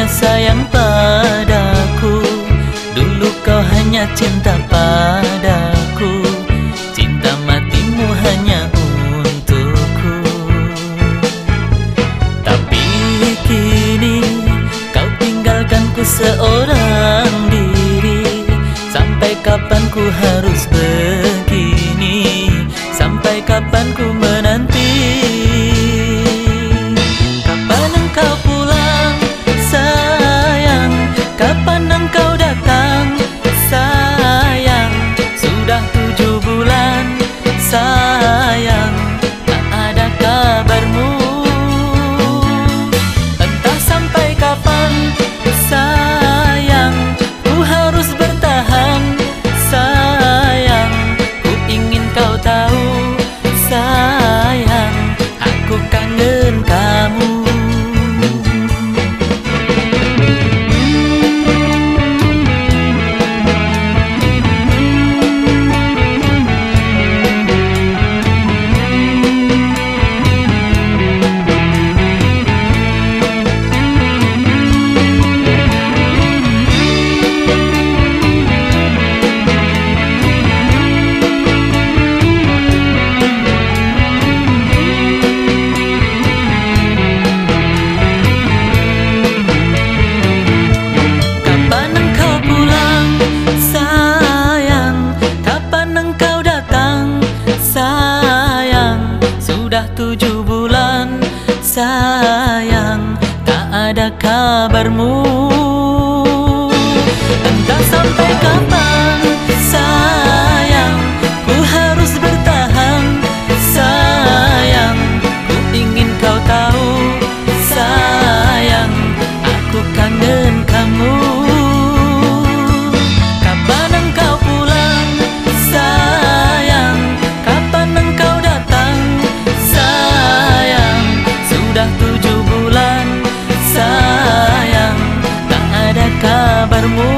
hanya sayang padaku, dulu kau hanya cinta padaku, cinta matimu hanya untukku. Tapi kini kau tinggalkanku seorang diri. Sampai kapan ku harus begini? Sampai kapan ku menanti? Kapan engkau pulang, sayang? Kapan engkau datang, sayang? Sudah 7 bulan, sayang, tak ada kabarmu. Entah sampai kapan, sayang, ku harus bertahan, sayang. Ku ingin kau tahu, sayang, aku kangen kamu. Sudah 7 bulan, sayang, tak ada kabarmu. Entah sampai kapan, sayang, ku harus bertahan, sayang. Ku ingin kau tahu, sayang, aku kangen kamu. Kapan engkau pulang, sayang? Kapan engkau datang, sayang? Sudah 7 bulan, sayang, tak ada kabarmu.